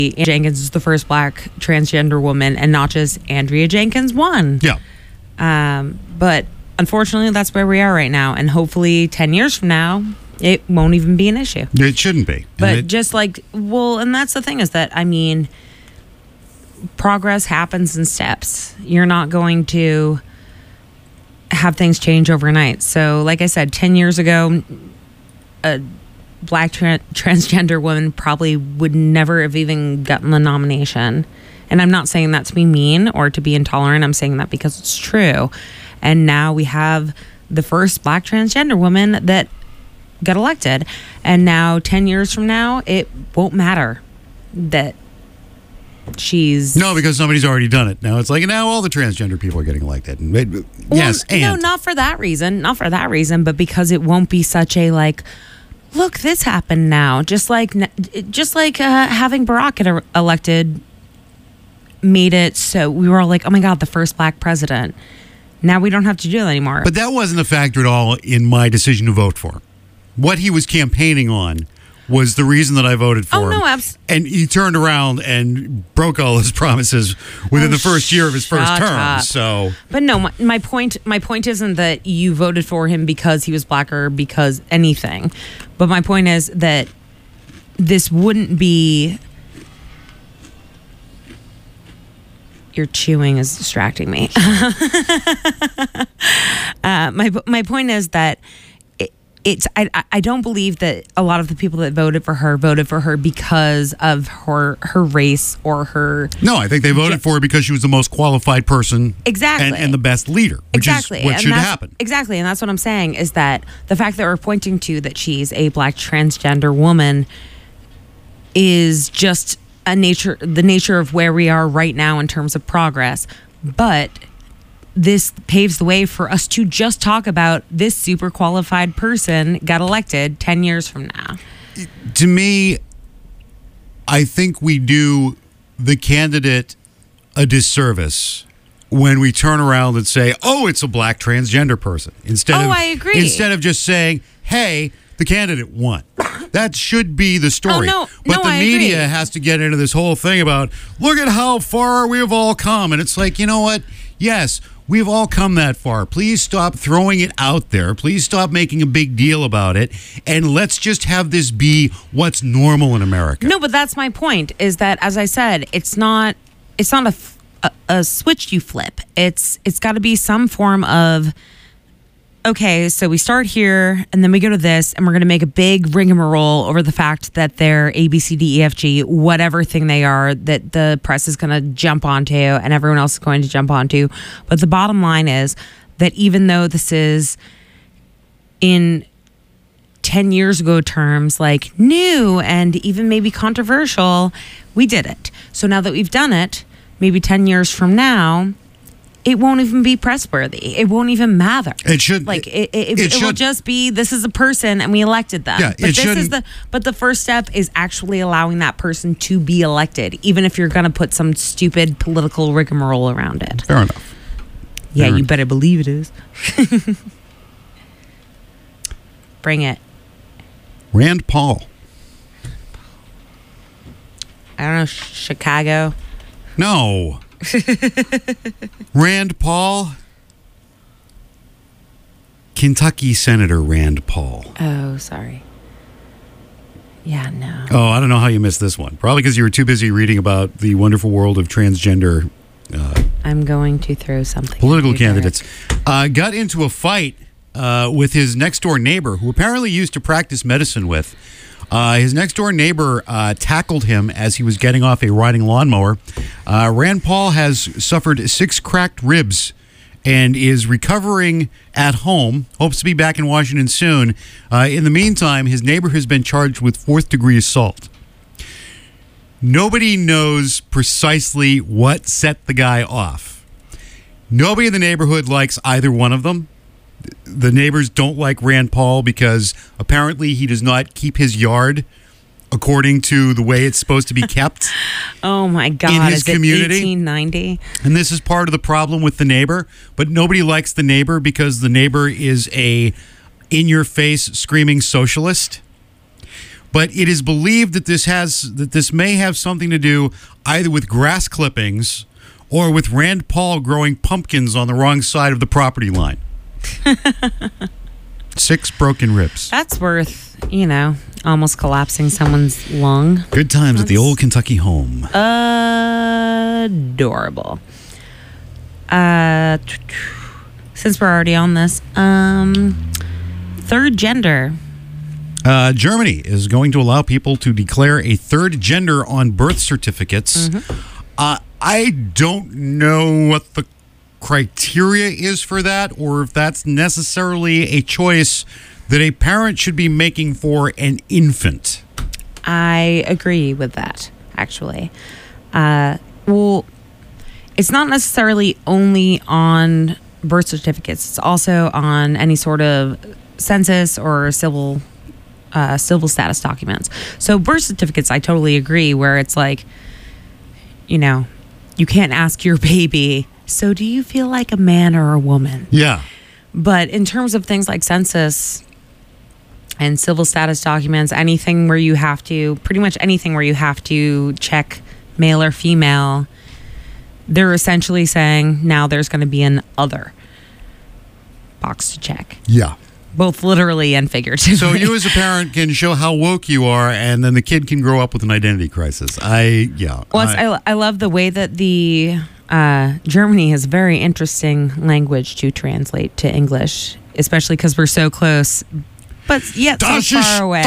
Andrea Jenkins is the first black transgender woman, and not just Andrea Jenkins won. Yeah. But unfortunately, that's where we are right now. And hopefully 10 years from now, it won't even be an issue. It shouldn't be. But And just like, well, and that's the thing is that, I mean, progress happens in steps. You're not going to have things change overnight. So like I said, 10 years ago, a black transgender woman probably would never have even gotten the nomination. And I'm not saying that to be mean or to be intolerant. I'm saying that because it's true. And now we have the first black transgender woman that got elected. And now 10 years from now, it won't matter that she's... No, because somebody's already done it. Now it's like, now all the transgender people are getting elected. Yes, well, no, not for that reason. Not for that reason, but because it won't be such a like, look, this happened now. Just like having Barack get elected made it so we were all like, oh my God, the first black president. Now we don't have to do that anymore. But that wasn't a factor at all in my decision to vote for him. What he was campaigning on was the reason that I voted for him. Oh, no, and he turned around and broke all his promises within the first year of his first term. Up. So, but no, my point isn't that you voted for him because he was black or because anything. But my point is that this wouldn't be... Your chewing is distracting me. My point is that I don't believe that a lot of the people that voted for her because of her race or her... No, I think they voted for her because she was the most qualified person. Exactly. And the best leader, which is what should happen. Exactly. And that's what I'm saying is that the fact that we're pointing to that she's a black transgender woman is just the nature of where we are right now in terms of progress. But this paves the way for us to just talk about this super qualified person got elected 10 years from now. To me, I think we do the candidate a disservice when we turn around and say, oh, it's a black transgender person. I agree. Instead of just saying, hey, the candidate won. That should be the story. But the media has to get into this whole thing about, look at how far we have all come. And it's like, you know what? Yes, we've all come that far. Please stop throwing it out there. Please stop making a big deal about it. And let's just have this be what's normal in America. No, but that's my point, is that, as I said, it's not a switch you flip. It's got to be some form of... Okay, so we start here, and then we go to this, and we're going to make a big rigmarole over the fact that they're A, B, C, D, E, F, G, whatever thing they are that the press is going to jump onto and everyone else is going to jump onto. But the bottom line is that even though this is in 10 years ago terms like new and even maybe controversial, we did it. So now that we've done it, maybe 10 years from now, it won't even be press-worthy. It won't even matter. It should. Like it will just be, this is a person and we elected them. Yeah, but the first step is actually allowing that person to be elected, even if you're going to put some stupid political rigmarole around it. Fair enough. Yeah, you better believe it is. Bring it. Rand Paul. I don't know, Chicago. No. Rand Paul. Kentucky Senator Rand Paul. Oh, sorry. Yeah, no. Oh, I don't know how you missed this one. Probably because you were too busy reading about the wonderful world of transgender I'm going to throw something. Political candidates. Got into a fight with his next door neighbor, who apparently used to practice medicine with. His next door neighbor tackled him as he was getting off a riding lawnmower. Rand Paul has suffered 6 cracked ribs and is recovering at home. Hopes to be back in Washington soon. In the meantime, his neighbor has been charged with 4th-degree assault. Nobody knows precisely what set the guy off. Nobody in the neighborhood likes either one of them. The neighbors don't like Rand Paul because apparently he does not keep his yard according to the way it's supposed to be kept. Oh my God! In his community, 1890. And this is part of the problem with the neighbor. But nobody likes the neighbor because the neighbor is a in-your-face screaming socialist. But it is believed that this may have something to do either with grass clippings or with Rand Paul growing pumpkins on the wrong side of the property line. 6 broken ribs. That's worth, almost collapsing someone's lung. Good times at the old Kentucky home. Adorable. Since we're already on this, third gender. Germany is going to allow people to declare a third gender on birth certificates. I don't know what the criteria is for that, or if that's necessarily a choice that a parent should be making for an infant. I agree with that, actually. Well, it's not necessarily only on birth certificates. It's also on any sort of census or civil status documents. So birth certificates, I totally agree, where it's like, you can't ask your baby, so do you feel like a man or a woman? Yeah. But in terms of things like census and civil status documents, pretty much anything where you have to check male or female, they're essentially saying now there's going to be an other box to check. Yeah. Both literally and figuratively. So you as a parent can show how woke you are, and then the kid can grow up with an identity crisis. I love the way that the Germany has very interesting language to translate to English, especially because we're so close, but yet so far away.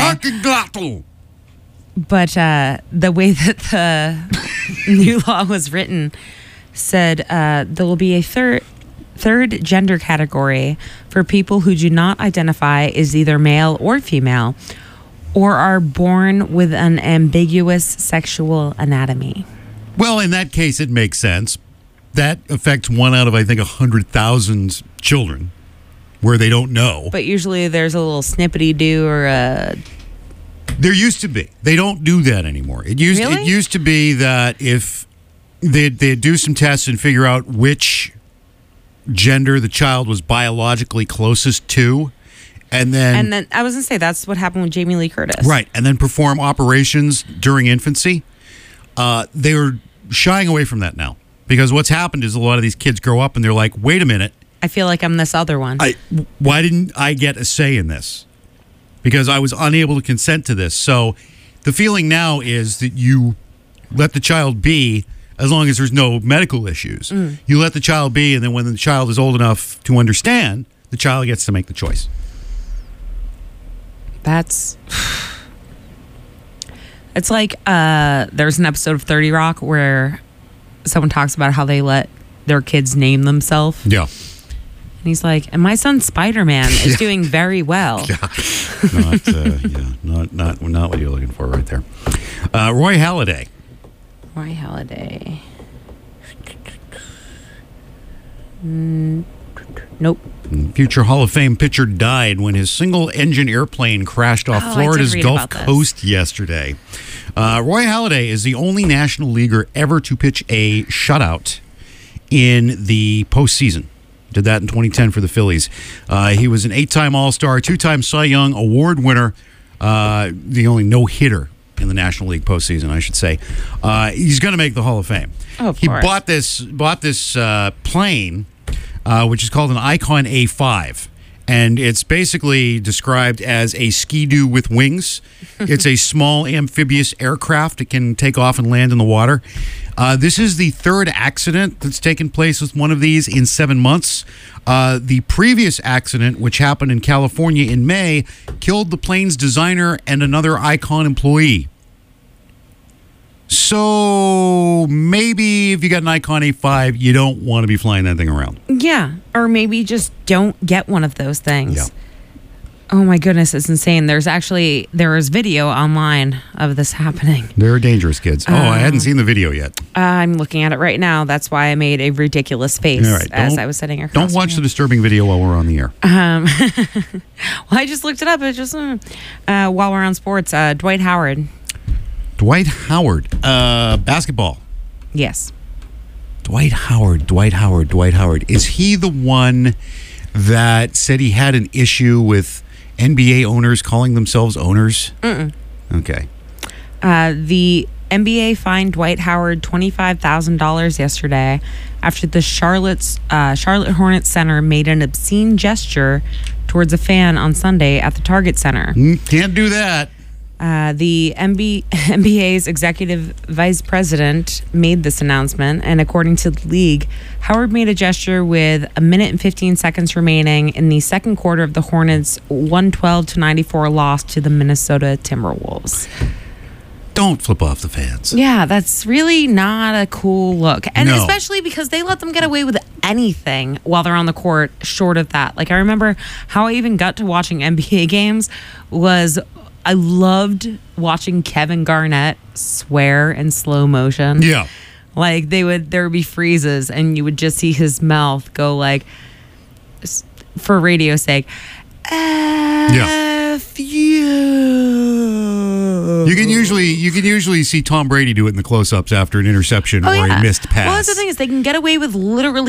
But the way that the new law was written said there will be a third gender category for people who do not identify as either male or female or are born with an ambiguous sexual anatomy. Well, in that case, it makes sense. That affects 1 out of, I think, 100,000 children where they don't know. But usually there's a little snippety-doo or a... There used to be. They don't do that anymore. It used to be that if they'd do some tests and figure out which gender the child was biologically closest to, and then I was gonna say that's what happened with Jamie Lee Curtis, right? And then perform operations during infancy. They were shying away from that now because what's happened is a lot of these kids grow up and they're like, "Wait a minute, I feel like I'm this other one. Why didn't I get a say in this? Because I was unable to consent to this." So the feeling now is that you let the child be. As long as there's no medical issues, you let the child be, and then when the child is old enough to understand, the child gets to make the choice. It's like there's an episode of 30 Rock where someone talks about how they let their kids name themselves. Yeah. And he's like, and my son Spider-Man is doing very well. Yeah. Not what you're looking for right there. Roy Halladay. Roy Halladay. Nope. Future Hall of Fame pitcher died when his single-engine airplane crashed off Florida's Gulf Coast yesterday. Roy Halladay is the only National Leaguer ever to pitch a shutout in the postseason. Did that in 2010 for the Phillies. He was an 8-time All-Star, 2-time Cy Young Award winner, the only no-hitter in the National League postseason, I should say. He's going to make the Hall of Fame. Oh, of he course. bought this plane, which is called an Icon A5, and it's basically described as a Ski-Doo with wings. It's a small amphibious aircraft. It can take off and land in the water. This is the third accident that's taken place with one of these in 7 months. The previous accident, which happened in California in May, killed the plane's designer and another Icon employee. So maybe if you got an Icon A5, you don't want to be flying that thing around. Yeah, or maybe just don't get one of those things. Yeah. Oh my goodness, it's insane. There is video online of this happening. They're dangerous kids. I hadn't seen the video yet. I'm looking at it right now. That's why I made a ridiculous face as I was sitting across. Don't watch the disturbing video while we're on the air. Well, I just looked it up. It's just while we're on sports, Dwight Howard. Dwight Howard, basketball. Yes. Dwight Howard. Is he the one that said he had an issue with NBA owners calling themselves owners? Okay. The NBA fined Dwight Howard $25,000 yesterday after the Charlotte Hornets center made an obscene gesture towards a fan on Sunday at the Target Center. Can't do that. The NBA's executive vice president made this announcement, and according to the league, Howard made a gesture with a minute and 15 seconds remaining in the second quarter of the Hornets' 112-94 loss to the Minnesota Timberwolves. Don't flip off the fans. Yeah, that's really not a cool look. And No. especially because they let them get away with anything while they're on the court short of that. Like, I remember how I even got to watching NBA games was I loved watching Kevin Garnett swear in slow motion. Yeah. Like, there would be freezes and you would just see his mouth go like, for radio's sake, F you. You can usually see Tom Brady do it in the close-ups after an interception or a missed pass. Well, that's the thing is they can get away with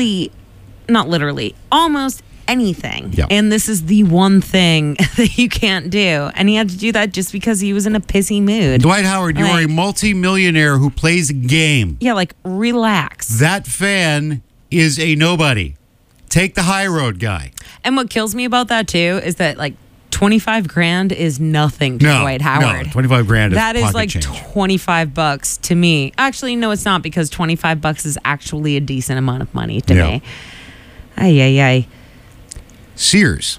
almost anything. Yeah. And this is the one thing that you can't do. And he had to do that just because he was in a pissy mood. Dwight Howard, you are a Like- multi-millionaire who plays a game. Yeah, like, relax. That fan is a nobody. Take the high road, guy. And what kills me about that too is that like 25 grand is nothing to Dwight Howard. No, 25 grand is That is pocket like change. $25 to me. Actually, no, it's not, because $25 is actually a decent amount of money to Yeah. me. Ay. Sears.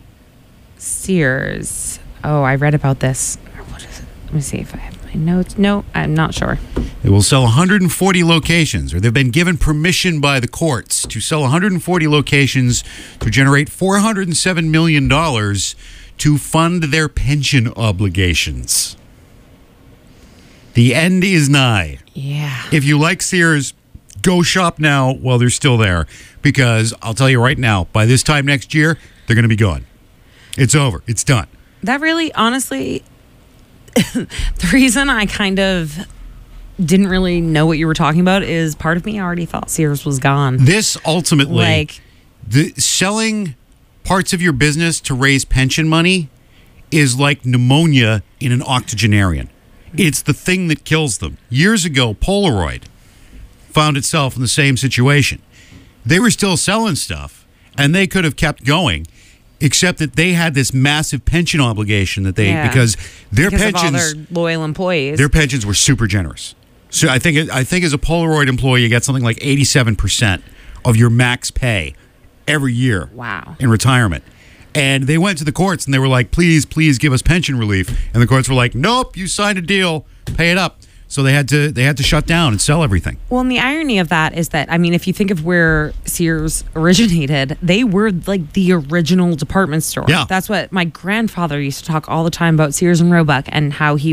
Oh, I read about this. What is it? Let me see if I have my notes. No, I'm not sure. It will sell 140 locations, or they've been given permission by the courts to sell 140 locations to generate $407 million to fund their pension obligations. The end is nigh. Yeah. If you like Sears, go shop now while they're still there, because I'll tell you right now, by this time next year, they're going to be gone. It's over. It's done. That really, honestly, the reason I kind of didn't really know what you were talking about is part of me already thought Sears was gone. This ultimately, Like, selling parts of your business to raise pension money is like pneumonia in an octogenarian. It's the thing that kills them. Years ago, Polaroid found itself in the same situation. They were still selling stuff, and they could have kept going, except that they had this massive pension obligation that they because their because pensions, of all their loyal employees. their pensions were super generous. So I think as a Polaroid employee, you get something like 87% of your max pay every year. Wow. In retirement. And they went to the courts and they were like, please give us pension relief. And the courts were like, nope, you signed a deal, pay it up. So they had to shut down and sell everything. Well, and the irony of that is that, I mean, if you think of where Sears originated, they were like the original department store. Yeah. That's what my grandfather used to talk all the time about, Sears and Roebuck, and how he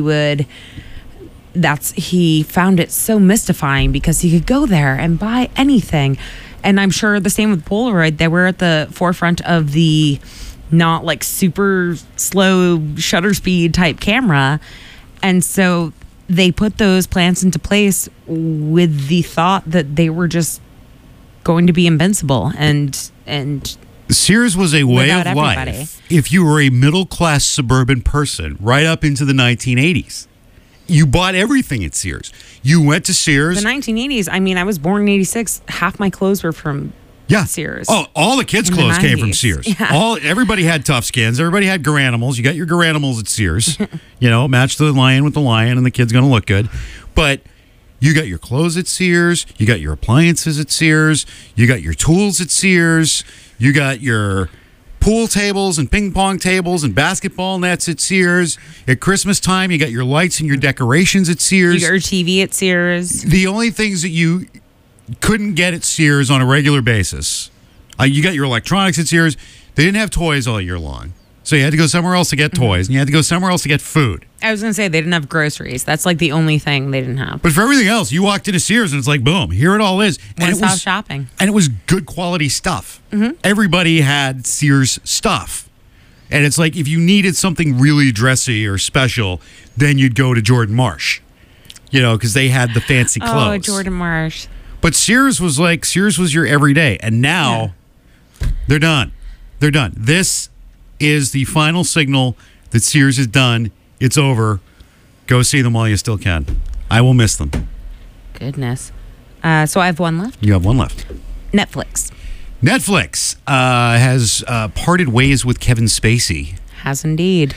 found it so mystifying because he could go there and buy anything. And I'm sure the same with Polaroid. They were at the forefront of the not like super slow shutter speed type camera. And so they put those plans into place with the thought that they were just going to be invincible and Sears was a way Without of everybody. life. If you were a middle-class suburban person right up into the 1980s, you bought everything at Sears. You went to Sears. the 1980s. I mean, I was born in 86. Half my clothes were from Sears. Oh, all the kids' In the clothes came from 90s. Sears. Yeah. Everybody had tough skins. Everybody had Garanimals. You got your Garanimals at Sears. Match the lion with the lion, and the kid's going to look good. But you got your clothes at Sears. You got your appliances at Sears. You got your tools at Sears. You got your pool tables and ping pong tables and basketball nets at Sears. At Christmas time, you got your lights and your decorations at Sears. You got your TV at Sears. The only things that you couldn't get at Sears on a regular basis, you got your electronics at Sears. They didn't have toys all year long. So you had to go somewhere else to get toys, and you had to go somewhere else to get food. I was going to say they didn't have groceries. That's like the only thing they didn't have. But for everything else, you walked into Sears, and it's like, boom, here it all is. And it One-stop was shopping. And it was good quality stuff. Everybody had Sears stuff. And it's like, if you needed something really dressy or special, then you'd go to Jordan Marsh, because they had the fancy clothes. Oh, Jordan Marsh. But Sears was your everyday. And now they're done. They're done. This is the final signal that Sears is done. It's over. Go see them while you still can. I will miss them. Goodness. So I have one left. You have one left. Netflix. Netflix has parted ways with Kevin Spacey. Has indeed.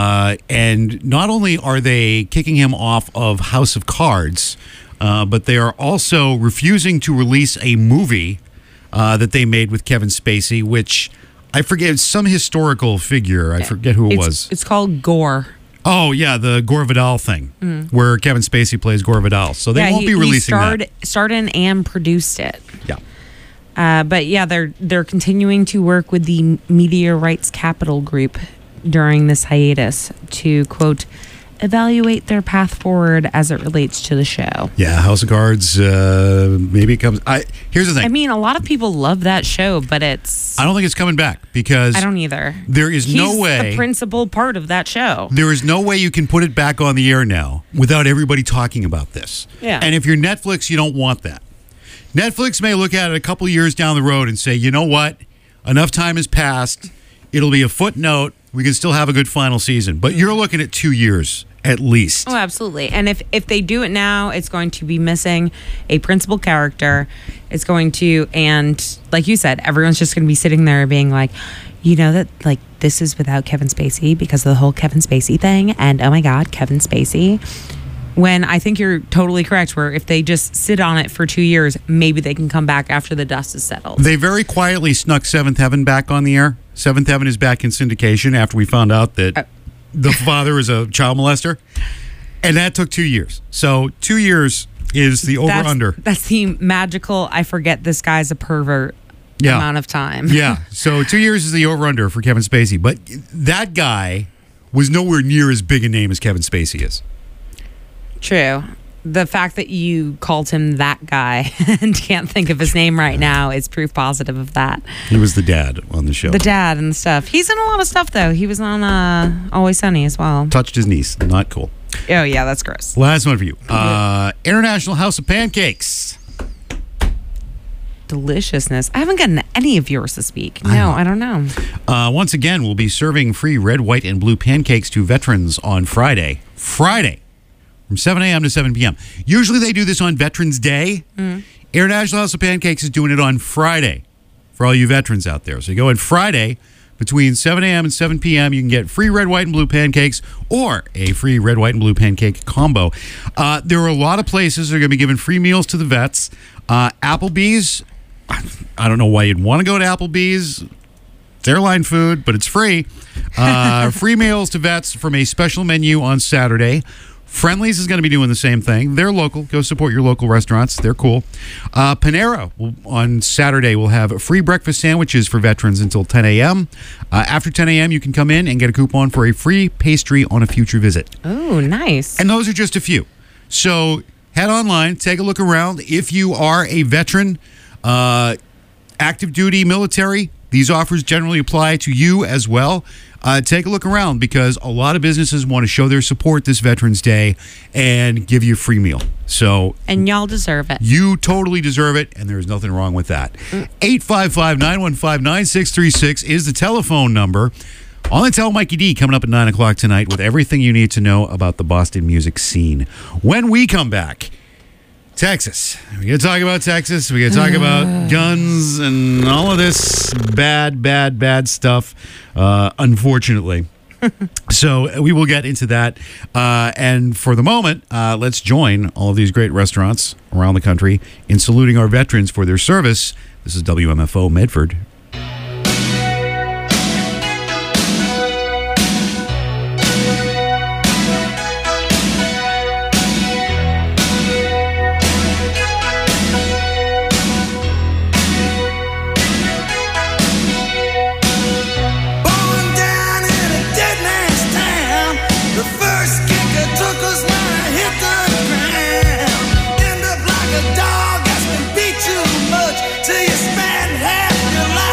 And not only are they kicking him off of House of Cards, but they are also refusing to release a movie that they made with Kevin Spacey, which I forget, some historical figure. I forget who it was. It's called Gore. Oh, yeah, the Gore Vidal thing, where Kevin Spacey plays Gore Vidal. So they won't be releasing that. Starred in and produced it. Yeah. But yeah, they're continuing to work with the Media Rights Capital Group during this hiatus to, quote, evaluate their path forward as it relates to the show. Yeah, House of Cards, maybe it comes... Here's the thing. I mean, a lot of people love that show, but it's... I don't think it's coming back because... I don't either. There is no way... He's the principal part of that show. There is no way you can put it back on the air now without everybody talking about this. Yeah. And if you're Netflix, you don't want that. Netflix may look at it a couple years down the road and say, you know what? Enough time has passed. It'll be a footnote. We can still have a good final season. But you're looking at 2 years at least. Oh, absolutely. And if they do it now, it's going to be missing a principal character. It's going to, and like you said, everyone's just going to be sitting there being like, you know that like this is without Kevin Spacey because of the whole Kevin Spacey thing. And oh my God, Kevin Spacey. When I think you're totally correct, where if they just sit on it for 2 years, maybe they can come back after the dust is settled. They very quietly snuck Seventh Heaven back on the air. Seventh Heaven is back in syndication after we found out that the father is a child molester. And that took 2 years. So 2 years is the over-under. That's the magical, I forget this guy's a pervert amount of time. Yeah. So 2 years is the over-under for Kevin Spacey. But that guy was nowhere near as big a name as Kevin Spacey is. True. The fact that you called him that guy and can't think of his name right now is proof positive of that. He was the dad on the show. The dad and stuff. He's in a lot of stuff, though. He was on Always Sunny as well. Touched his niece. Not cool. Oh, yeah, that's gross. Last one for you. International House of Pancakes. Deliciousness. I haven't gotten any of yours this week. No, I don't know. Once again, we'll be serving free red, white, and blue pancakes to veterans on Friday. From 7 a.m. to 7 p.m. Usually they do this on Veterans Day. International House of Pancakes is doing it on Friday for all you veterans out there. So you go on Friday between 7 a.m. and 7 p.m. You can get free red, white, and blue pancakes or a free red, white, and blue pancake combo. There are a lot of places that are going to be giving free meals to the vets. Applebee's, I don't know why you'd want to go to Applebee's. It's airline food, but it's free. Free meals to vets from a special menu on Saturday. Friendly's is going to be doing the same thing. They're local. Go support your local restaurants. They're cool. Panera on Saturday will have free breakfast sandwiches for veterans until 10 a.m. After 10 a.m., you can come in and get a coupon for a free pastry on a future visit. Oh, nice. And those are just a few. So head online, take a look around. If you are a veteran, active duty, military, these offers generally apply to you as well. Take a look around because a lot of businesses want to show their support this Veterans Day and give you a free meal. And y'all deserve it. You totally deserve it, and there's nothing wrong with that. 855-915-9636 is the telephone number. On the Tell Mikey D coming up at 9 o'clock tonight with everything you need to know about the Boston music scene. When we come back, Texas. We're going to talk about Texas. We're going to talk about guns and all of this bad stuff, unfortunately. So we will get into that. And for the moment, let's join all of these great restaurants around the country in saluting our veterans for their service. This is WMFO Medford. Till you spend half your life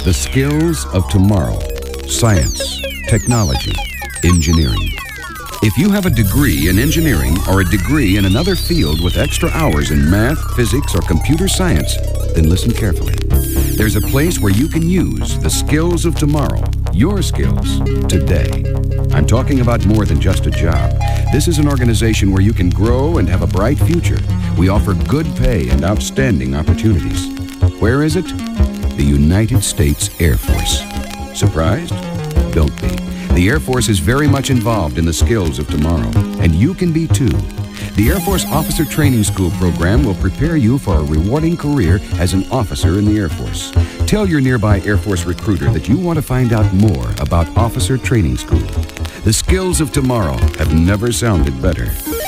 The skills of tomorrow. Science, technology, engineering. If you have a degree in engineering or a degree in another field with extra hours in math, physics, or computer science, then listen carefully. There's a place where you can use the skills of tomorrow, your skills, today. I'm talking about more than just a job. This is an organization where you can grow and have a bright future. We offer good pay and outstanding opportunities. Where is it? The United States Air Force. Surprised? Don't be. The Air Force is very much involved in the skills of tomorrow, and you can be too. The Air Force Officer Training School program will prepare you for a rewarding career as an officer in the Air Force. Tell your nearby Air Force recruiter that you want to find out more about Officer Training School. The skills of tomorrow have never sounded better.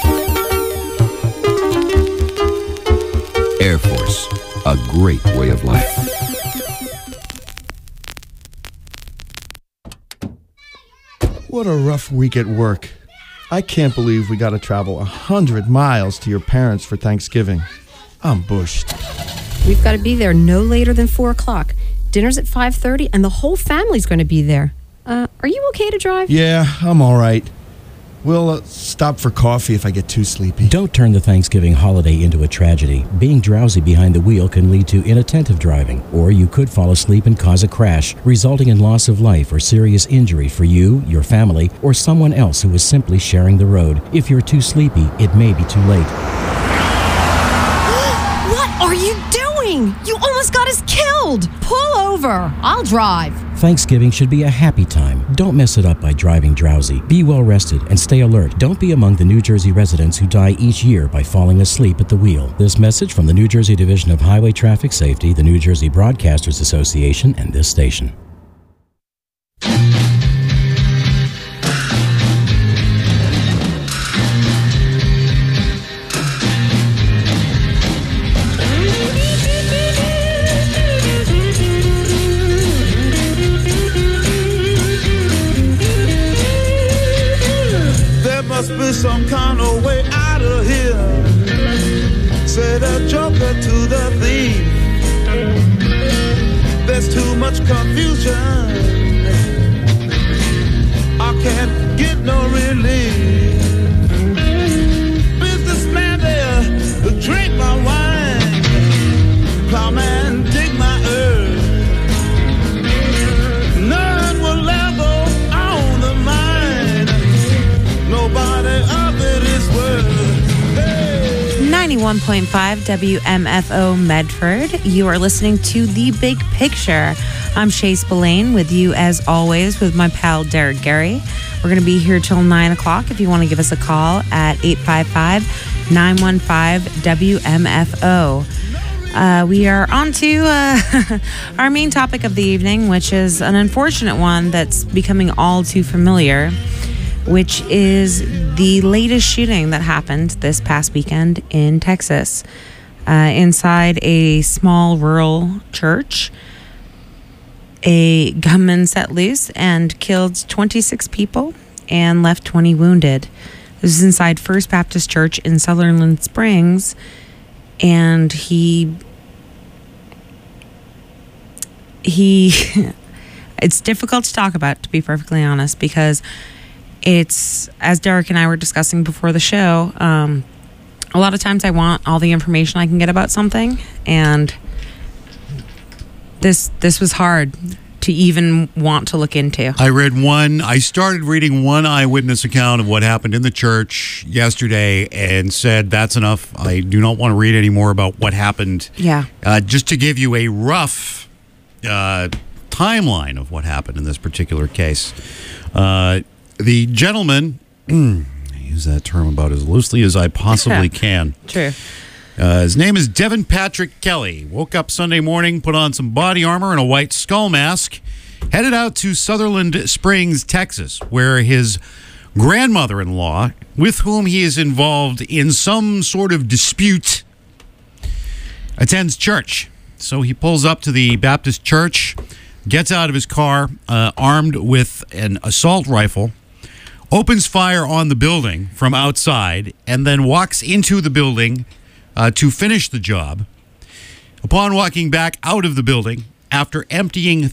Air Force, a great way of life. What a rough week at work. I can't believe we got to travel 100 miles to your parents for Thanksgiving. I'm bushed. We've got to be there no later than 4 o'clock. Dinner's at 5:30, and the whole family's going to be there. Are you okay to drive? Yeah, I'm all right. We'll stop for coffee if I get too sleepy. Don't turn the Thanksgiving holiday into a tragedy. Being drowsy behind the wheel can lead to inattentive driving, or you could fall asleep and cause a crash, resulting in loss of life or serious injury for you, your family, or someone else who is simply sharing the road. If you're too sleepy, it may be too late. What are you doing? You almost got us killed! Pull over. I'll drive. Thanksgiving should be a happy time. Don't mess it up by driving drowsy. Be well rested and stay alert. Don't be among the New Jersey residents who die each year by falling asleep at the wheel. This message from the New Jersey Division of Highway Traffic Safety, the New Jersey Broadcasters Association, and this station. Some kind of way out of here, said a joker to the thief. There's too much confusion, I can't get no relief. Businessman there, drink my wine. Plowman, dig my earth. None will ever own the mine. Nobody of it is worth. 91.5 WMFO Medford. You are listening to The Big Picture. I'm Shay Spillane with you as always with my pal Derek Gary. We're going to be here till 9 o'clock if you want to give us a call at 855-915-WMFO. We are on to our main topic of the evening, which is an unfortunate one that's becoming all too familiar, which is the latest shooting that happened this past weekend in Texas, inside a small rural church. A gunman set loose and killed 26 people and left 20 wounded. This is inside First Baptist Church in Sutherland Springs, and he it's difficult to talk about, to be perfectly honest, because it's, as Derek and I were discussing before the show, a lot of times I want all the information I can get about something, and this was hard to even want to look into. I started reading one eyewitness account of what happened in the church yesterday and said, that's enough. I do not want to read any more about what happened. Yeah. Just to give you a rough timeline of what happened in this particular case. The gentleman, I use that term about as loosely as I possibly can. True. His name is Devin Patrick Kelly. Woke up Sunday morning, put on some body armor and a white skull mask, headed out to Sutherland Springs, Texas, where his grandmother-in-law, with whom he is involved in some sort of dispute, attends church. So he pulls up to the Baptist church, gets out of his car, armed with an assault rifle, opens fire on the building from outside, and then walks into the building to finish the job. Upon walking back out of the building, after emptying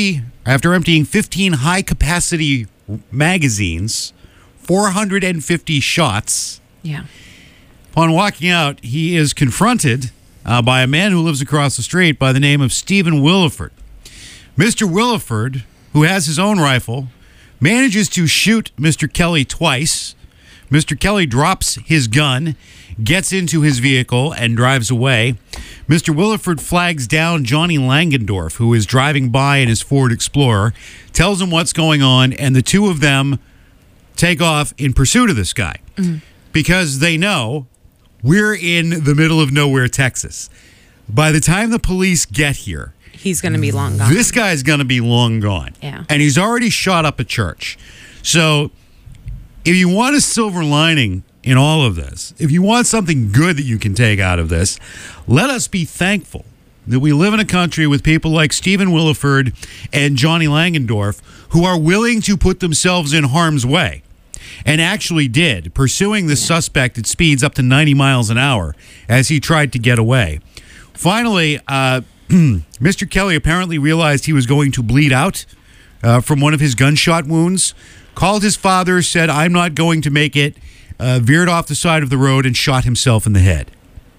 15 high-capacity magazines, 450 shots. Yeah. Upon walking out, he is confronted by a man who lives across the street by the name of Stephen Williford. Mr. Williford, who has his own rifle, manages to shoot Mr. Kelly twice. Mr. Kelly drops his gun, gets into his vehicle, and drives away. Mr. Williford flags down Johnny Langendorf, who is driving by in his Ford Explorer, tells him what's going on, and the two of them take off in pursuit of this guy. Because they know we're in the middle of nowhere, Texas. By the time the police get here, He's going to be long gone. this guy's going to be long gone. Yeah. And he's already shot up a church. So if you want a silver lining in all of this, if you want something good that you can take out of this, let us be thankful that we live in a country with people like Stephen Williford and Johnny Langendorf who are willing to put themselves in harm's way. And actually did, pursuing the suspect at speeds up to 90 miles an hour as he tried to get away. Finally, Mr. Kelly apparently realized he was going to bleed out from one of his gunshot wounds, called his father, said, "I'm not going to make it," veered off the side of the road and shot himself in the head.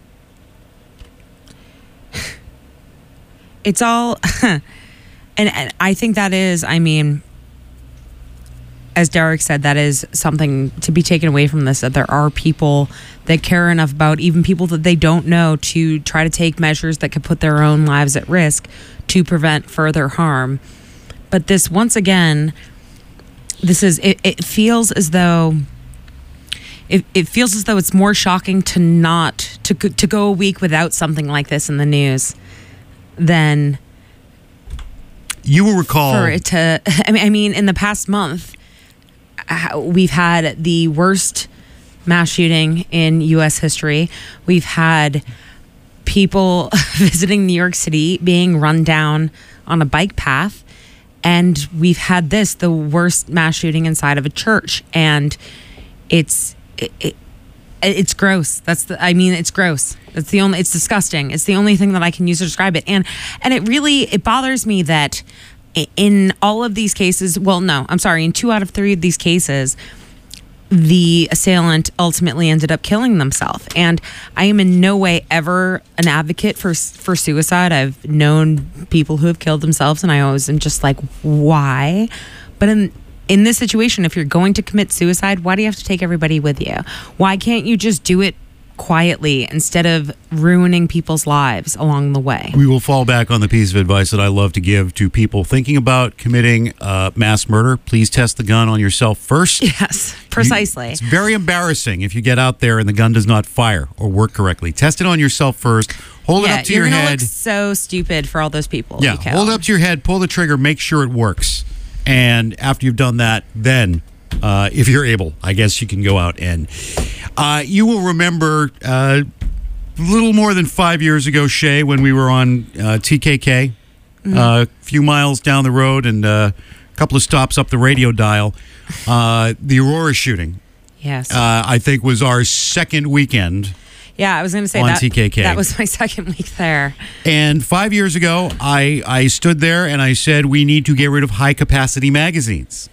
It's all, and I think that is, I mean, as Derek said, that is something to be taken away from this, that there are people that care enough about even people that they don't know to try to take measures that could put their own lives at risk to prevent further harm. But this, once again, this is, it feels as though, it feels as though it's more shocking to not, to go a week without something like this in the news than You will recall for it to, I mean, in the past month, we've had the worst mass shooting in U.S. history. We've had people visiting New York City being run down on a bike path. And we've had the worst mass shooting inside of a church. And it's gross. It's gross. It's disgusting. It's the only thing that I can use to describe it. And it bothers me that in all of these cases, in 2 out of 3 of these cases, the assailant ultimately ended up killing themselves. And I am in no way ever an advocate for suicide. I've known people who have killed themselves, and I always am just like, why? But in this situation, if you're going to commit suicide, why do you have to take everybody with you? Why can't you just do it quietly instead of ruining people's lives along the way? We will fall back on the piece of advice that I love to give to people thinking about committing mass murder. Please test the gun on yourself first. Yes, precisely. It's very embarrassing if you get out there and the gun does not fire or work correctly. Test it on yourself first. Hold it up to your you're gonna head. look so stupid for all those people. Yeah, you kill. hold it up to your head, pull the trigger, make sure it works. And after you've done that, then if you're able, I guess you can go out and you will remember a little more than 5 years ago, Shay, when we were on TKK, a few miles down the road and a couple of stops up the radio dial, the Aurora shooting. Yes. I think was our second weekend. Yeah, I was going to say on that. TKK. That was my second week there. And 5 years ago, I stood there and I said, we need to get rid of high-capacity magazines.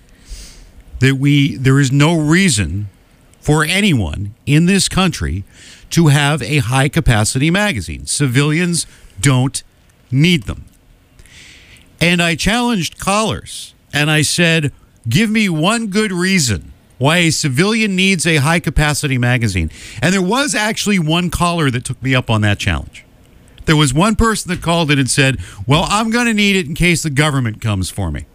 There is no reason for anyone in this country to have a high-capacity magazine. Civilians don't need them. And I challenged callers, and I said, give me one good reason why a civilian needs a high-capacity magazine. And there was actually one caller that took me up on that challenge. There was one person that called in and said, well, I'm going to need it in case the government comes for me.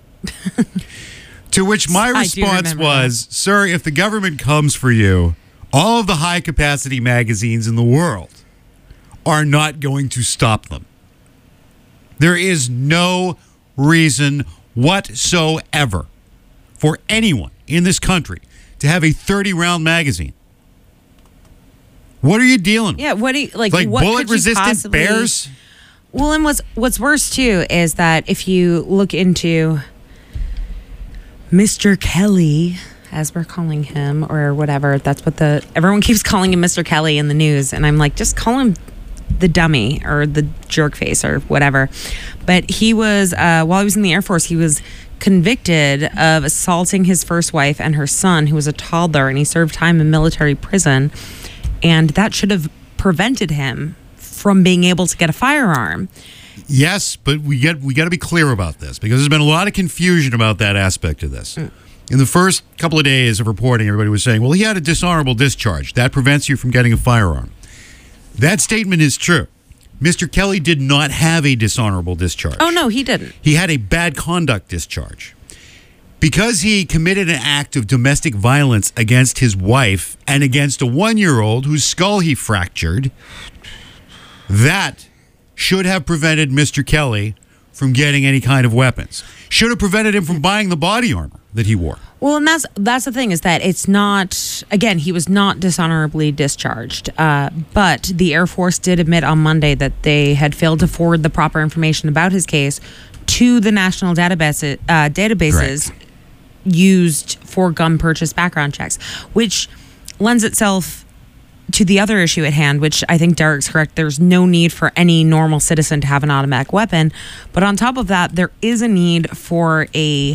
To which my response was, sir, if the government comes for you, all of the high-capacity magazines in the world are not going to stop them. There is no reason whatsoever for anyone in this country to have a 30-round magazine. What are you dealing with? Yeah, what do you like? Like what bullet-resistant bears? Well, and what's worse too is that if you look into Mr. Kelly, as we're calling him, or whatever, that's what everyone keeps calling him Mr. Kelly in the news, and I'm like, just call him the dummy or the jerk face or whatever. But he was, while he was in the Air Force, he was convicted of assaulting his first wife and her son, who was a toddler, and he served time in military prison. And that should have prevented him from being able to get a firearm. Yes, but we got to be clear about this, because there's been a lot of confusion about that aspect of this. In the first couple of days of reporting, everybody was saying, well, he had a dishonorable discharge. That prevents you from getting a firearm. That statement is true. Mr. Kelly did not have a dishonorable discharge. Oh, no, he didn't. He had a bad conduct discharge. Because he committed an act of domestic violence against his wife and against a 1-year-old whose skull he fractured, that should have prevented Mr. Kelly from getting any kind of weapons. Should have prevented him from buying the body armor that he wore. Well, and that's the thing, is that it's not, again, he was not dishonorably discharged, but the Air Force did admit on Monday that they had failed to forward the proper information about his case to the national databases Correct. used for gun purchase background checks, which lends itself to the other issue at hand, which I think Derek's correct. There's no need for any normal citizen to have an automatic weapon. But on top of that, there is a need for a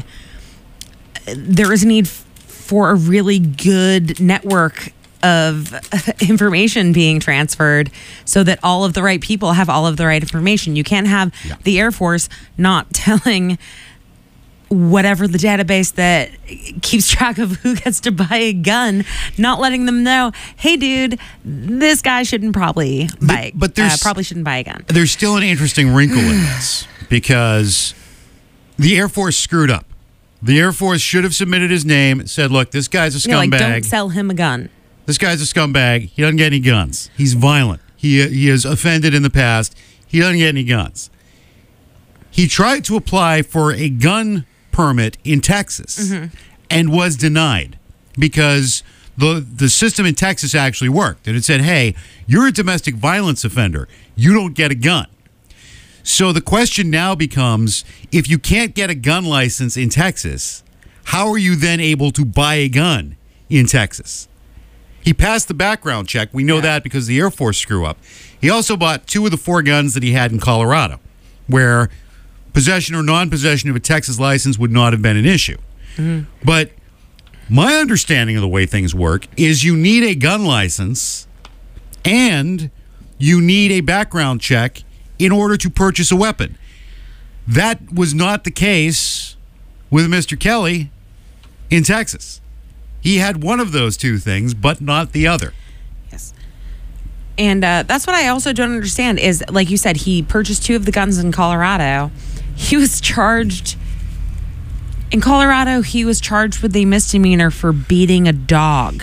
really good network of information being transferred so that all of the right people have all of the right information. You can't have the Air Force not telling whatever the database that keeps track of who gets to buy a gun, not letting them know, hey, dude, this guy shouldn't probably buy. Probably shouldn't buy a gun. There's still an interesting wrinkle in this, because the Air Force screwed up. The Air Force should have submitted his name, said, look, this guy's a scumbag. Don't sell him a gun. This guy's a scumbag. He doesn't get any guns. He's violent. He has offended in the past. He doesn't get any guns. He tried to apply for a gun permit in Texas and was denied, because the system in Texas actually worked. And it said, hey, you're a domestic violence offender. You don't get a gun. So the question now becomes, if you can't get a gun license in Texas, how are you then able to buy a gun in Texas? He passed the background check. We know that because the Air Force screw up. He also bought 2 of the 4 guns that he had in Colorado, where possession or non-possession of a Texas license would not have been an issue. But my understanding of the way things work is you need a gun license and you need a background check in order to purchase a weapon. That was not the case with Mr. Kelly in Texas. He had one of those 2 things, but not the other. Yes. And that's what I also don't understand is, like you said, he purchased 2 of the guns in Colorado. He was charged in Colorado. He was charged with a misdemeanor for beating a dog.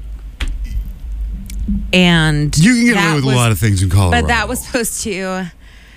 And you can get away with a lot of things in Colorado. But that was supposed to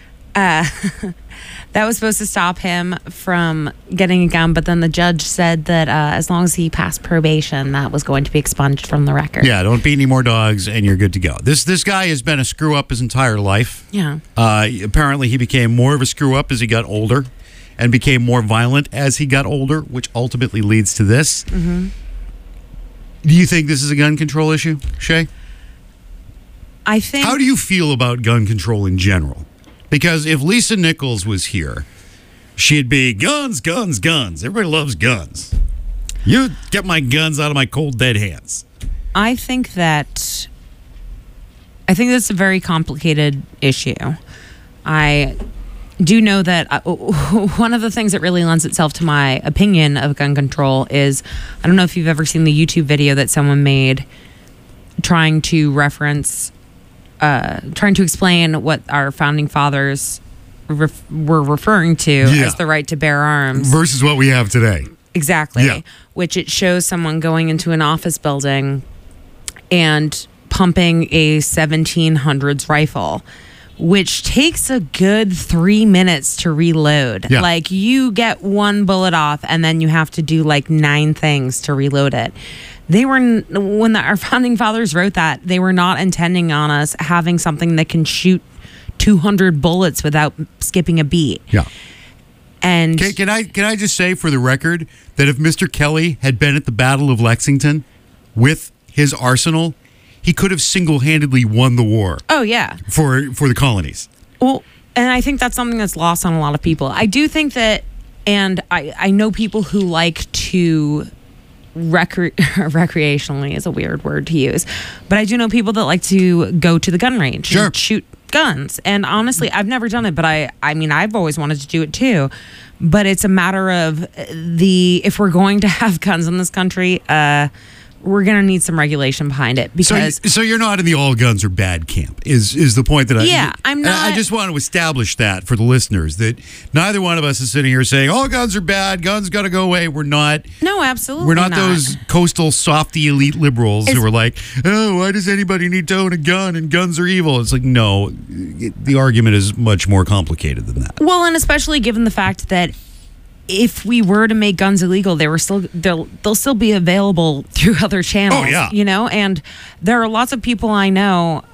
stop him from getting a gun. But then the judge said that as long as he passed probation, that was going to be expunged from the record. Yeah, don't beat any more dogs and you're good to go. This guy has been a screw up his entire life. Yeah. Apparently he became more of a screw up as he got older and became more violent as he got older, which ultimately leads to this. Do you think this is a gun control issue, Shay? I think. How do you feel about gun control in general? Because if Lisa Nichols was here, she'd be guns, guns, guns. Everybody loves guns. You get my guns out of my cold, dead hands. I think that's a very complicated issue. I do know that one of the things that really lends itself to my opinion of gun control is, I don't know if you've ever seen the YouTube video that someone made trying to explain what our founding fathers were referring to as the right to bear arms. Versus what we have today. Exactly. Yeah. Which it shows someone going into an office building and pumping a 1700s rifle, which takes a good 3 minutes to reload. Yeah. Like, you get 1 bullet off and then you have to do like 9 things to reload it. When our founding fathers wrote that, they were not intending on us having something that can shoot 200 bullets without skipping a beat. Yeah. And can I just say for the record that if Mr. Kelly had been at the Battle of Lexington with his arsenal, he could have single-handedly won the war Oh, yeah. for the colonies. Well, and I think that's something that's lost on a lot of people. I do think that, and I know people who like to recreationally is a weird word to use, but I do know people that like to go to the gun range Sure. and shoot guns. And honestly, I've never done it, but I mean, I've always wanted to do it too. But it's a matter of if we're going to have guns in this country, we're going to need some regulation behind it, because So you're not in the all guns are bad camp is the point that I'm not. I just want to establish that for the listeners, that neither one of us is sitting here saying all guns are bad, guns got to go away. We're not. No, absolutely We're not those coastal softy elite liberals who are like, oh, why does anybody need to own a gun and guns are evil? It's like, no, the argument is much more complicated than that. Well, and especially given the fact that if we were to make guns illegal, they'll still be available through other channels. Oh, yeah. You know, and there are lots of people I know,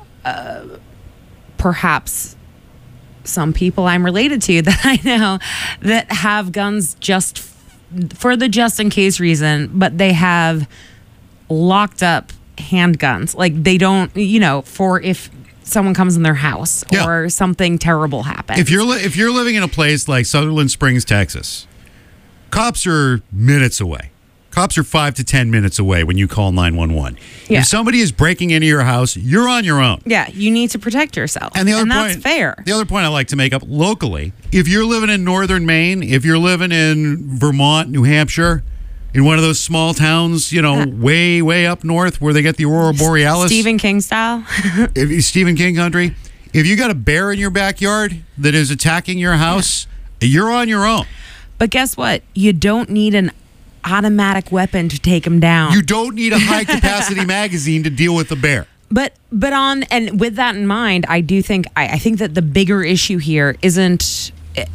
perhaps some people I'm related to that I know, that have guns just for the just in case reason, but they have locked up handguns. Like, they don't, for if someone comes in their house or something terrible happens. If you're living in a place like Sutherland Springs, Texas, cops are minutes away. Cops are 5 to 10 minutes away when you call 911. Yeah. If somebody is breaking into your house, you're on your own. Yeah, you need to protect yourself. And that's fair. The other point I like to make up locally, if you're living in northern Maine, if you're living in Vermont, New Hampshire, in one of those small towns, way, way up north where they get the Aurora Borealis. Stephen King style. Stephen King country. If you got a bear in your backyard that is attacking your house, you're on your own. But guess what? You don't need an automatic weapon to take him down. You don't need a high-capacity magazine to deal with the bear. But and with that in mind, I do think I think that the bigger issue here isn't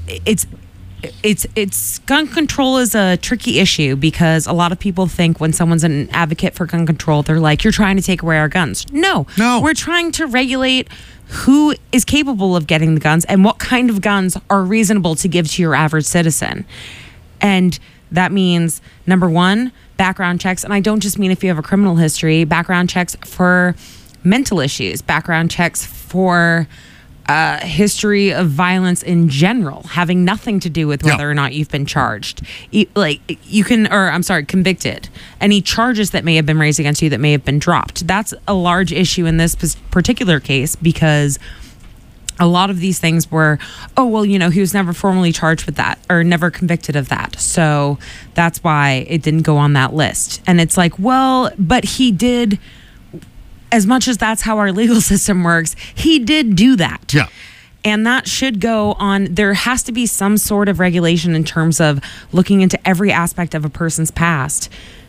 it's gun control is a tricky issue, because a lot of people think when someone's an advocate for gun control, they're like, you're trying to take away our guns. No, we're trying to regulate who is capable of getting the guns and what kind of guns are reasonable to give to your average citizen. And that means, number one, background checks. And I don't just mean if you have a criminal history, background checks for mental issues, background checks for history of violence in general, having nothing to do with whether or not you've been charged. Convicted. Any charges that may have been raised against you that may have been dropped. That's a large issue in this particular case, because a lot of these things were, he was never formally charged with that or never convicted of that. So that's why it didn't go on that list. And it's like, well, but he did. As much as that's how our legal system works, he did do that. Yeah. And that should go on. There has to be some sort of regulation in terms of looking into every aspect of a person's past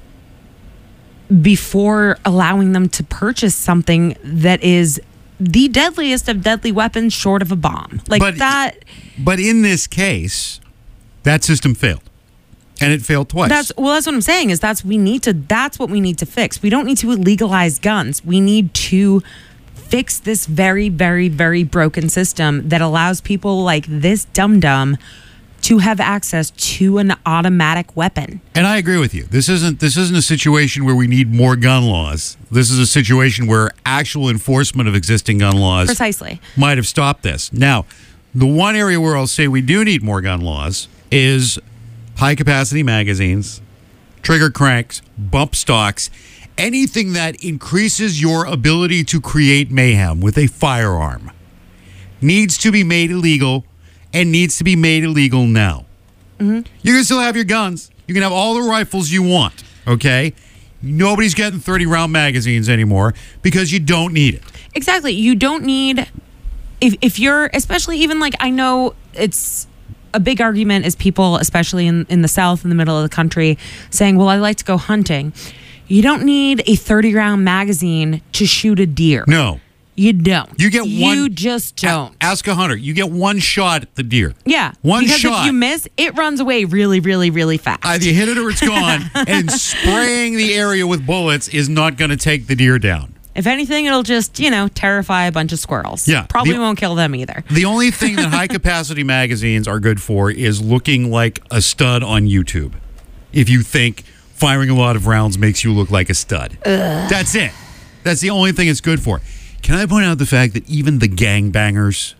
before allowing them to purchase something that is the deadliest of deadly weapons short of a bomb. But in this case, that system failed. And it failed twice. That's what I'm saying is that's what we need to fix. We don't need to legalize guns. We need to fix this very, very, very broken system that allows people like this dum-dum to have access to an automatic weapon. And I agree with you. This isn't a situation where we need more gun laws. This is a situation where actual enforcement of existing gun laws precisely might have stopped this. Now, the one area where I'll say we do need more gun laws is high-capacity magazines, trigger cranks, bump stocks, anything that increases your ability to create mayhem with a firearm needs to be made illegal, and needs to be made illegal now. Mm-hmm. You can still have your guns. You can have all the rifles you want, okay? Nobody's getting 30-round magazines anymore because you don't need it. Exactly. You don't need... If you're... Especially even I know it's... A big argument is people, especially in the South, in the middle of the country, saying, well, I like to go hunting. You don't need a 30-round magazine to shoot a deer. No. You don't. You just don't. Ask a hunter. You get one shot at the deer. Yeah. One shot. Because if you miss, it runs away really, really, really fast. Either you hit it or it's gone. And spraying the area with bullets is not going to take the deer down. If anything, it'll just, terrify a bunch of squirrels. Yeah. Probably won't kill them either. The only thing that high-capacity magazines are good for is looking like a stud on YouTube. If you think firing a lot of rounds makes you look like a stud. That's it. That's the only thing it's good for. Can I point out the fact that even the gangbangers,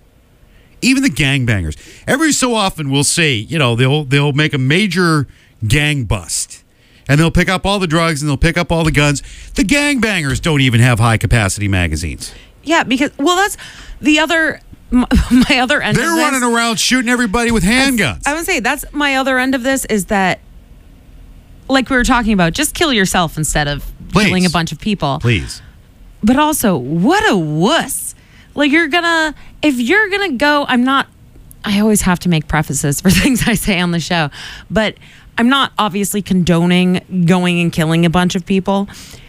every so often we'll see, they'll make a major gang bust. And they'll pick up all the drugs and they'll pick up all the guns. The gangbangers don't even have high-capacity magazines. Yeah, because, that's the other, my other end of this. They're running around shooting everybody with handguns. I would say that's my other end of this is that, like we were talking about, just kill yourself instead of killing a bunch of people. Please. But also, what a wuss. Like, if you're going to go, I always have to make prefaces for things I say on the show, but I'm not obviously condoning going and killing a bunch of people.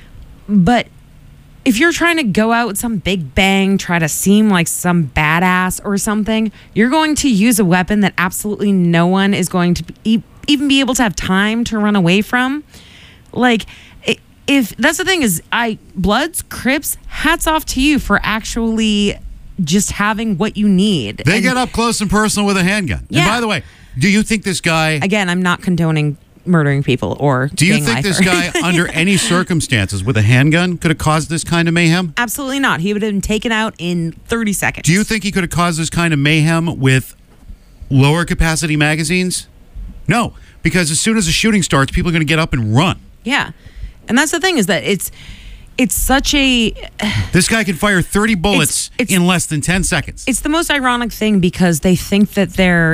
But if you're trying to go out with some big bang, try to seem like some badass or something, you're going to use a weapon that absolutely no one is going to even be able to have time to run away from. Like, if that's the thing is, Bloods, Crips, hats off to you for actually just having what you need. They get up close and personal with a handgun. Yeah. And by the way, do you think this guy... Again, I'm not condoning murdering people or Do you think this guy, under any circumstances, with a handgun, could have caused this kind of mayhem? Absolutely not. He would have been taken out in 30 seconds. Do you think he could have caused this kind of mayhem with lower capacity magazines? No, because as soon as the shooting starts, people are going to get up and run. Yeah. And that's the thing is that it's such a... This guy can fire 30 bullets in less than 10 seconds. It's the most ironic thing because they think that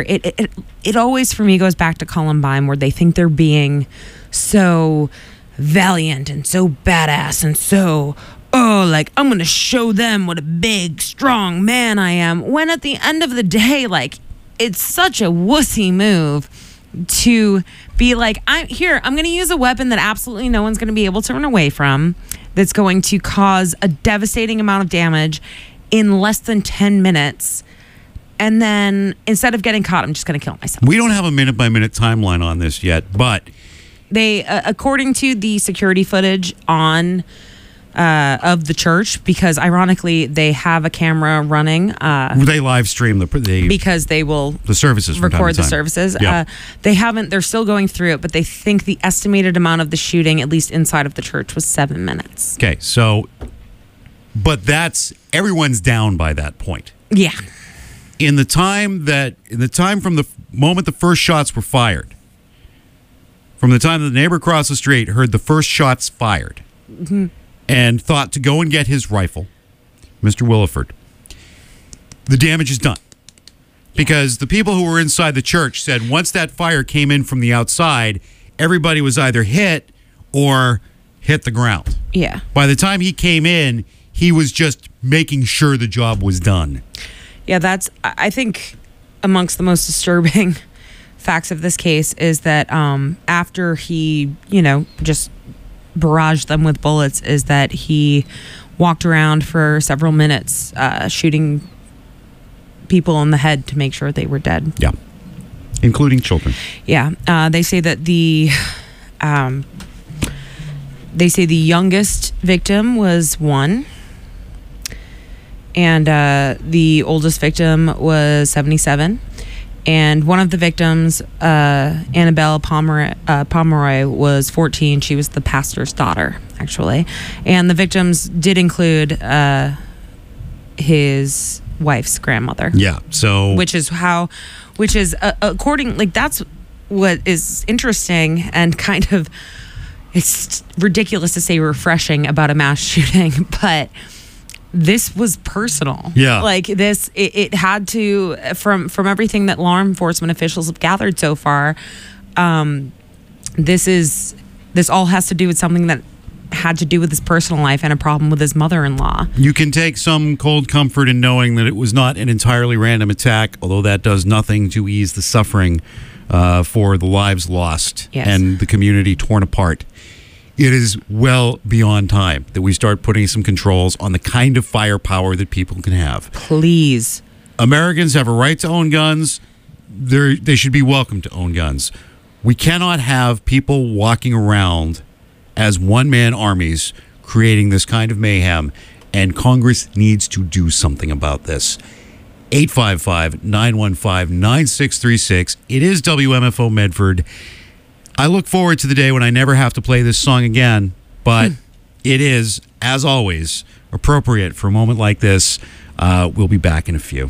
it always, for me, goes back to Columbine where they think they're being so valiant and so badass and so, like, I'm going to show them what a big, strong man I am. When at the end of the day, like, it's such a wussy move to be like, I'm going to use a weapon that absolutely no one's going to be able to run away from, that's going to cause a devastating amount of damage in less than 10 minutes. And then instead of getting caught, I'm just going to kill myself. We don't have a minute-by-minute timeline on this yet, but... They, according to the security footage of the church, because ironically they have a camera running. They live stream because they will the services from record time to the time. services. Yeah. They're still going through it, but they think the estimated amount of the shooting, at least inside of the church, was 7 minutes. Okay, so, but everyone's down by that point. Yeah. In the time from the moment the first shots were fired, from the time the neighbor across the street heard the first shots fired, and thought to go and get his rifle, Mr. Williford, the damage is done. Because the people who were inside the church said once that fire came in from the outside, everybody was either hit or hit the ground. Yeah. By the time he came in, he was just making sure the job was done. Yeah, that's, I think, amongst the most disturbing facts of this case is that after he, just barraged them with bullets, is that he walked around for several minutes shooting people in the head to make sure they were dead. Yeah, including children. Yeah, they say that the youngest victim was 1, and the oldest victim was 77. And one of the victims, Annabelle Pomeroy, was 14. She was the pastor's daughter, actually. And the victims did include his wife's grandmother. Yeah, so... Which is according, like, that's what is interesting and kind of, it's ridiculous to say refreshing about a mass shooting, but... This was personal. Yeah. Like this, it had to, from everything that law enforcement officials have gathered so far, this all has to do with something that had to do with his personal life and a problem with his mother-in-law. You can take some cold comfort in knowing that it was not an entirely random attack, although that does nothing to ease the suffering for the lives lost and the community torn apart. It is well beyond time that we start putting some controls on the kind of firepower that people can have. Please. Americans have a right to own guns. They should be welcome to own guns. We cannot have people walking around as one-man armies creating this kind of mayhem, and Congress needs to do something about this. 855-915-9636. It is WMFO Medford. I look forward to the day when I never have to play this song again, but it is as always, appropriate for a moment like this. We'll be back in a few.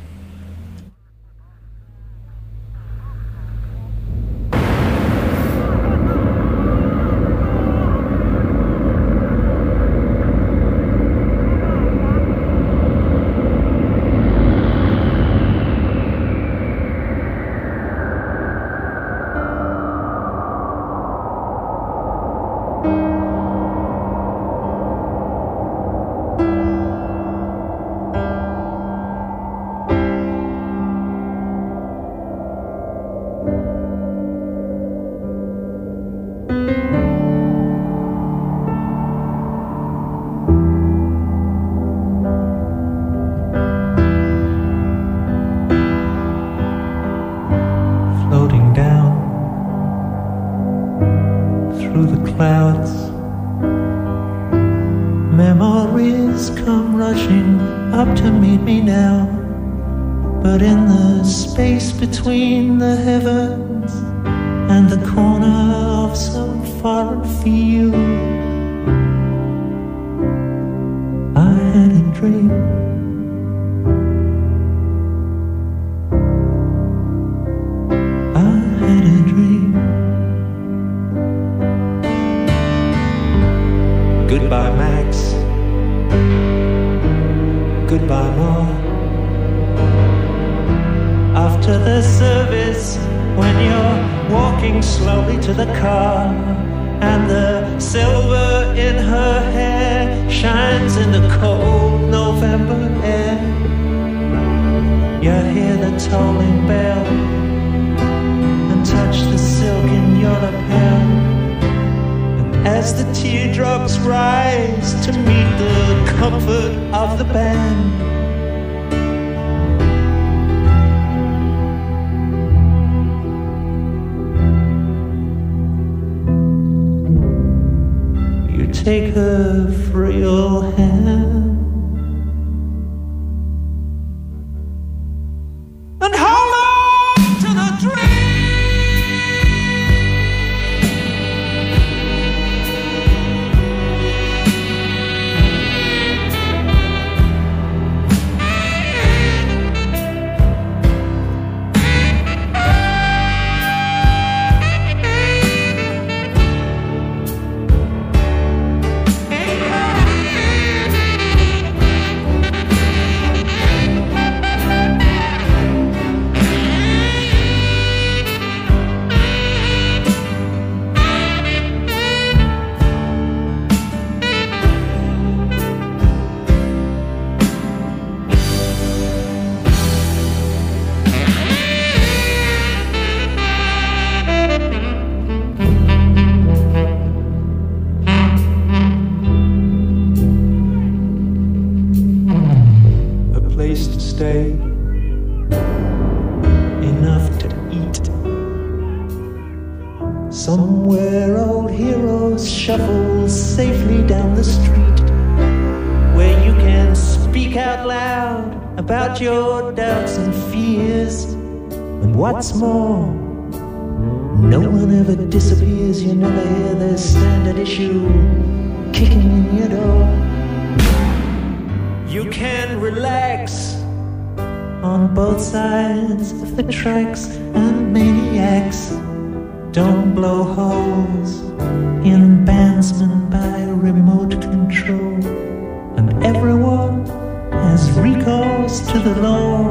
Between the heavens and the corner of some foreign field, I had a dream. I had a dream. Goodbye, Max. Goodbye, Ma. After the service, when you're walking slowly to the car, and the silver in her hair shines in the cold November air, you hear the tolling bell and touch the silk in your lapel, and as the teardrops rise to meet the comfort of the band, take her frail hand and hold on to the dream. Enough to eat. Somewhere old heroes shuffle safely down the street, where you can speak out loud about your doubts and fears. And what's more, no one ever disappears. You never hear the standard issue kicking in your door. You can relax on both sides of the tracks, and maniacs don't blow holes in bandsmen by remote control. And everyone has recourse to the law,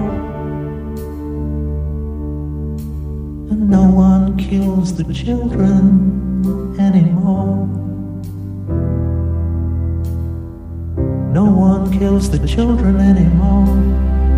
and no one kills the children anymore. No one kills the children anymore.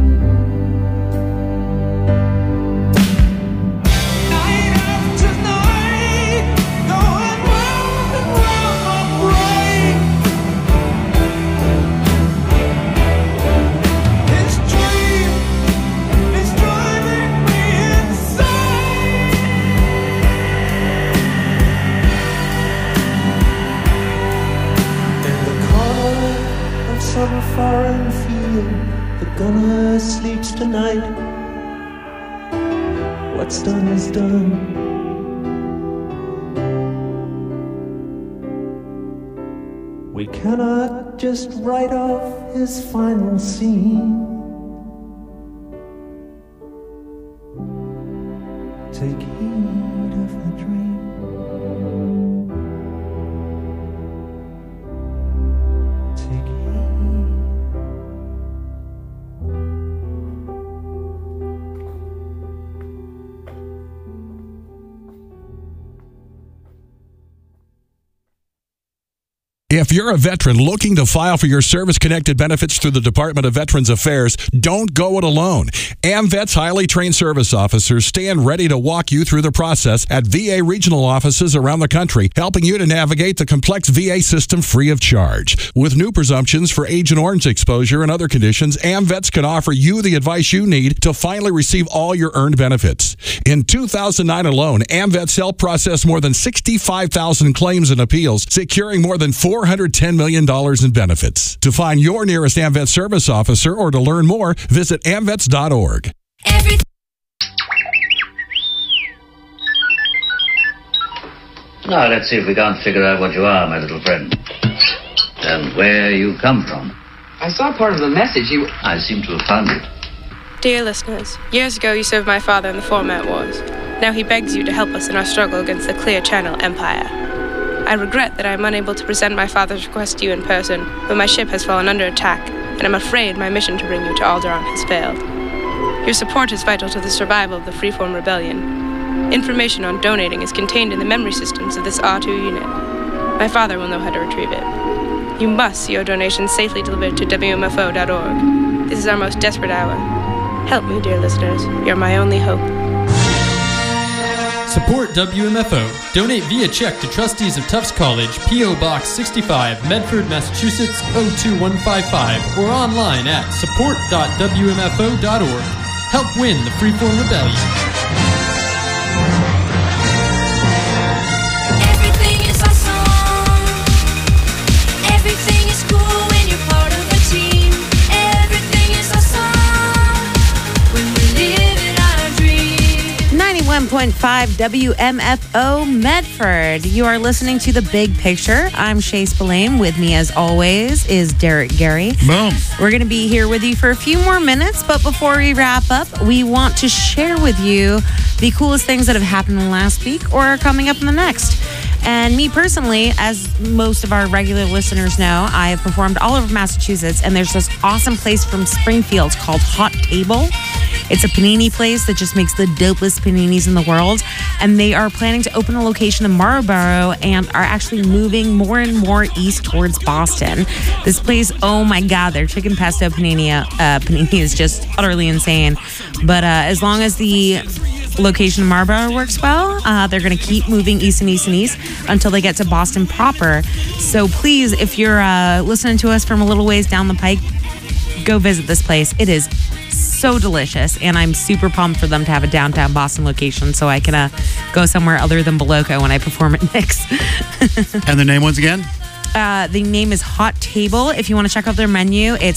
Some foreign field, the gunner sleeps tonight. What's done is done. We We cannot just write off his final scene. Take heed of the dream. Take heed. If you're a veteran looking to file for your service-connected benefits through the Department of Veterans Affairs, don't go it alone. AMVET's highly trained service officers stand ready to walk you through the process at VA regional offices around the country, helping you to navigate the complex VA system free of charge. With new presumptions for Agent Orange exposure and other conditions, AMVETS can offer you the advice you need to finally receive all your earned benefits. In 2009 alone, AMVETS helped process more than 65,000 claims and appeals, securing more than $410 million in benefits. To find your nearest AMVETS service officer or to learn more, visit amvets.org. Now, let's see if we can't figure out what you are, my little friend. And where you come from. I saw part of the message. I seem to have found it. Dear listeners, years ago you served my father in the Format Wars. Now he begs you to help us in our struggle against the Clear Channel Empire. I regret that I am unable to present my father's request to you in person, but my ship has fallen under attack, and I'm afraid my mission to bring you to Alderaan has failed. Your support is vital to the survival of the Freeform Rebellion. Information on donating is contained in the memory systems of this R2 unit. My father will know how to retrieve it. You must see your donations safely delivered to WMFO.org. This is our most desperate hour. Help me, dear listeners. You're my only hope. Support WMFO. Donate via check to Trustees of Tufts College, P.O. Box 65, Medford, Massachusetts 02155, or online at support.wmfo.org. Help win the Freeform Rebellion. Everything is awesome. Everything is cool when you're part of a team. Everything is awesome when we live in our dream. 91.5 WMFO Medford. You are listening to The Big Picture. I'm Shay Spillane. With me, as always, is Derek Gary. Boom. We're going to be here with you for a few more minutes, but before we wrap up, we want to share with you the coolest things that have happened in the last week or are coming up in the next. And me personally, as most of our regular listeners know, I have performed all over Massachusetts, and there's this awesome place from Springfield called Hot Table. It's a panini place that just makes the dopest paninis in the world, and they are planning to open a location in Marlborough and are actually moving more and more east towards Boston. This place, oh my God, their chicken pesto panini is just utterly insane. But as long as the location in Marlborough works well, they're going to keep moving east and east and east until they get to Boston proper. So please, if you're listening to us from a little ways down the pike, go visit this place. It is so delicious, and I'm super pumped for them to have a downtown Boston location so I can go somewhere other than Boloco when I perform at Nick's. And the name once again? The name is Hot Table. If you want to check out their menu, it's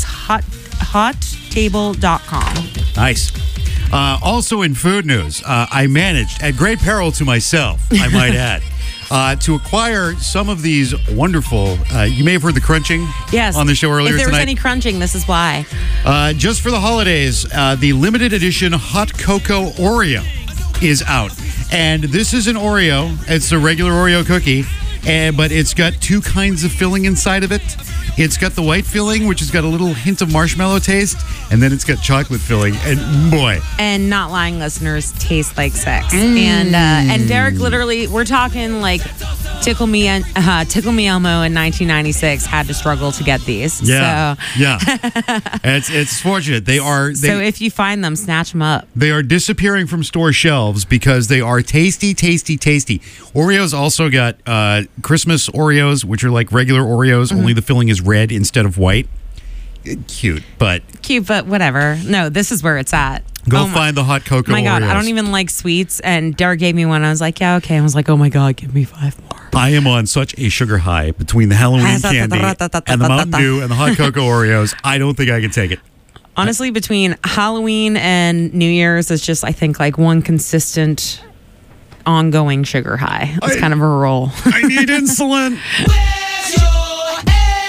hottable.com. Nice. Also in food news, I managed, at great peril to myself, I might add, to acquire some of these wonderful, you may have heard the crunching on the show earlier tonight. If there was any crunching, this is why. Just for the holidays, the limited edition Hot Cocoa Oreo is out. And this is an Oreo. It's a regular Oreo cookie, but it's got two kinds of filling inside of it. It's got the white filling, which has got a little hint of marshmallow taste, and then it's got chocolate filling. And boy. And not lying, listeners, taste like sex. And Derek, literally, we're talking like Tickle Me Elmo in 1996 had to struggle to get these. Yeah, so. yeah. It's fortunate. So if you find them, snatch them up. They are disappearing from store shelves because they are tasty, tasty, tasty. Oreos also got Christmas Oreos, which are like regular Oreos, only the filling is red instead of white. Cute, but whatever. No, this is where it's at. Go find the Hot Cocoa Oreos. My God, I don't even like sweets, and Derek gave me one. I was like, yeah, okay. I was like, oh my God, give me 5 more. I am on such a sugar high between the Halloween candy and the Mountain Dew and the Hot Cocoa Oreos. I don't think I can take it. Honestly, between Halloween and New Year's, it's just, I think, like one consistent, ongoing sugar high. It's kind of a roll. I need insulin. Where's your head?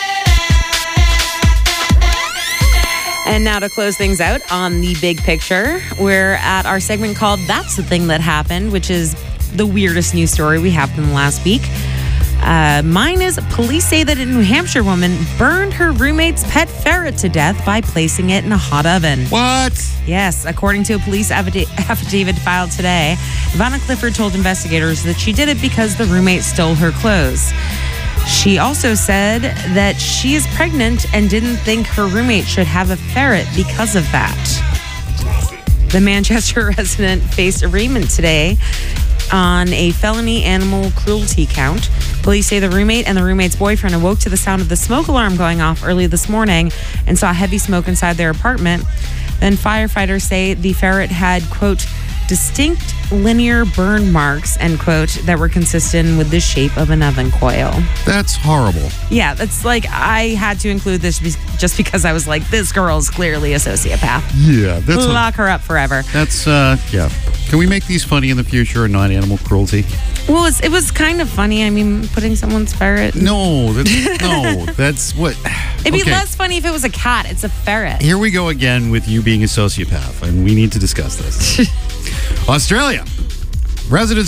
And now to close things out on the big picture, we're at our segment called That's the Thing That Happened, which is the weirdest news story we have from the last week. Mine is police say that a New Hampshire woman burned her roommate's pet ferret to death by placing it in a hot oven. What? Yes, according to a police affidavit filed today, Ivana Clifford told investigators that she did it because the roommate stole her clothes. She also said that she is pregnant and didn't think her roommate should have a ferret because of that. The Manchester resident faced arraignment today on a felony animal cruelty count. Police say the roommate and the roommate's boyfriend awoke to the sound of the smoke alarm going off early this morning and saw heavy smoke inside their apartment. Then firefighters say the ferret had, quote, distinct linear burn marks, end quote, that were consistent with the shape of an oven coil. That's horrible. Yeah, that's like, I had to include this just because I was like, this girl's clearly a sociopath. Yeah. Lock her up forever. That's, yeah. Can we make these funny in the future and not animal cruelty? Well, it was kind of funny. I mean, putting someone's ferret. No, that's what. It'd be less funny if it was a cat. It's a ferret. Here we go again with you being a sociopath, and we need to discuss this. Australia. Residents